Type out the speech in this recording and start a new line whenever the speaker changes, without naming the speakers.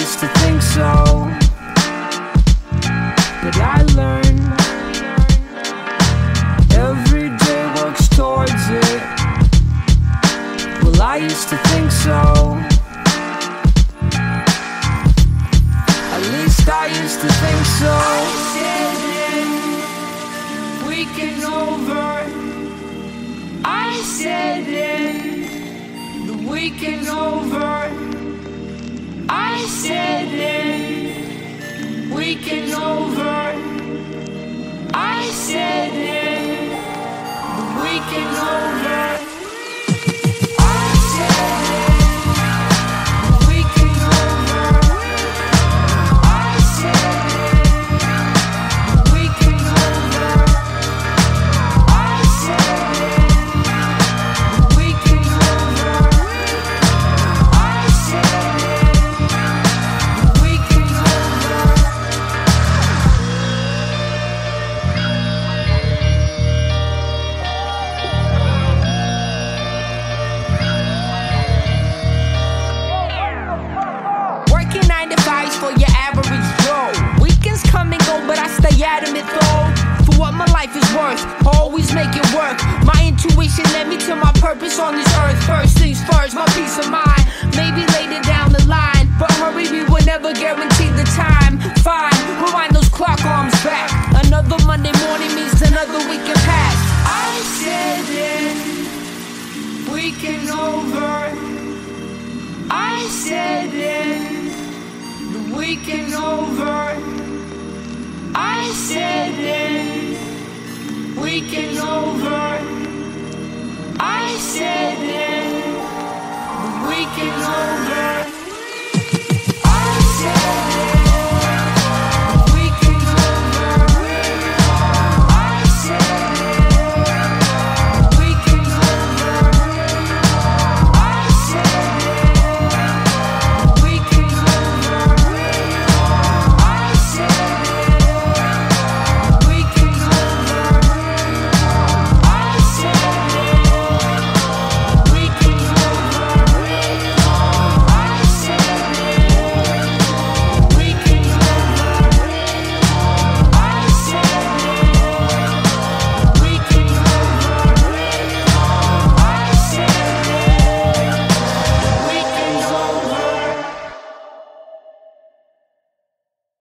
used to think so, but I learned every day works towards it. Well, I used to think so, at least I used to think so. Weekend's over, I said it. The weekend's over, I said it. Weekend's over, I said it. The weekend's over. For your average Joe, weekends come and go, but I stay adamant though. For what my life is worth, always make it work. My intuition led me to my purpose on this earth. First things first, my peace of mind. Maybe later down the line, but hurry, we will never guarantee the time. Fine, rewind those clock arms back. Another Monday morning means another weekend pass. I said it, weekend over. I said it. Weekend over, I said it. Weekend over, I said it. The weekend over.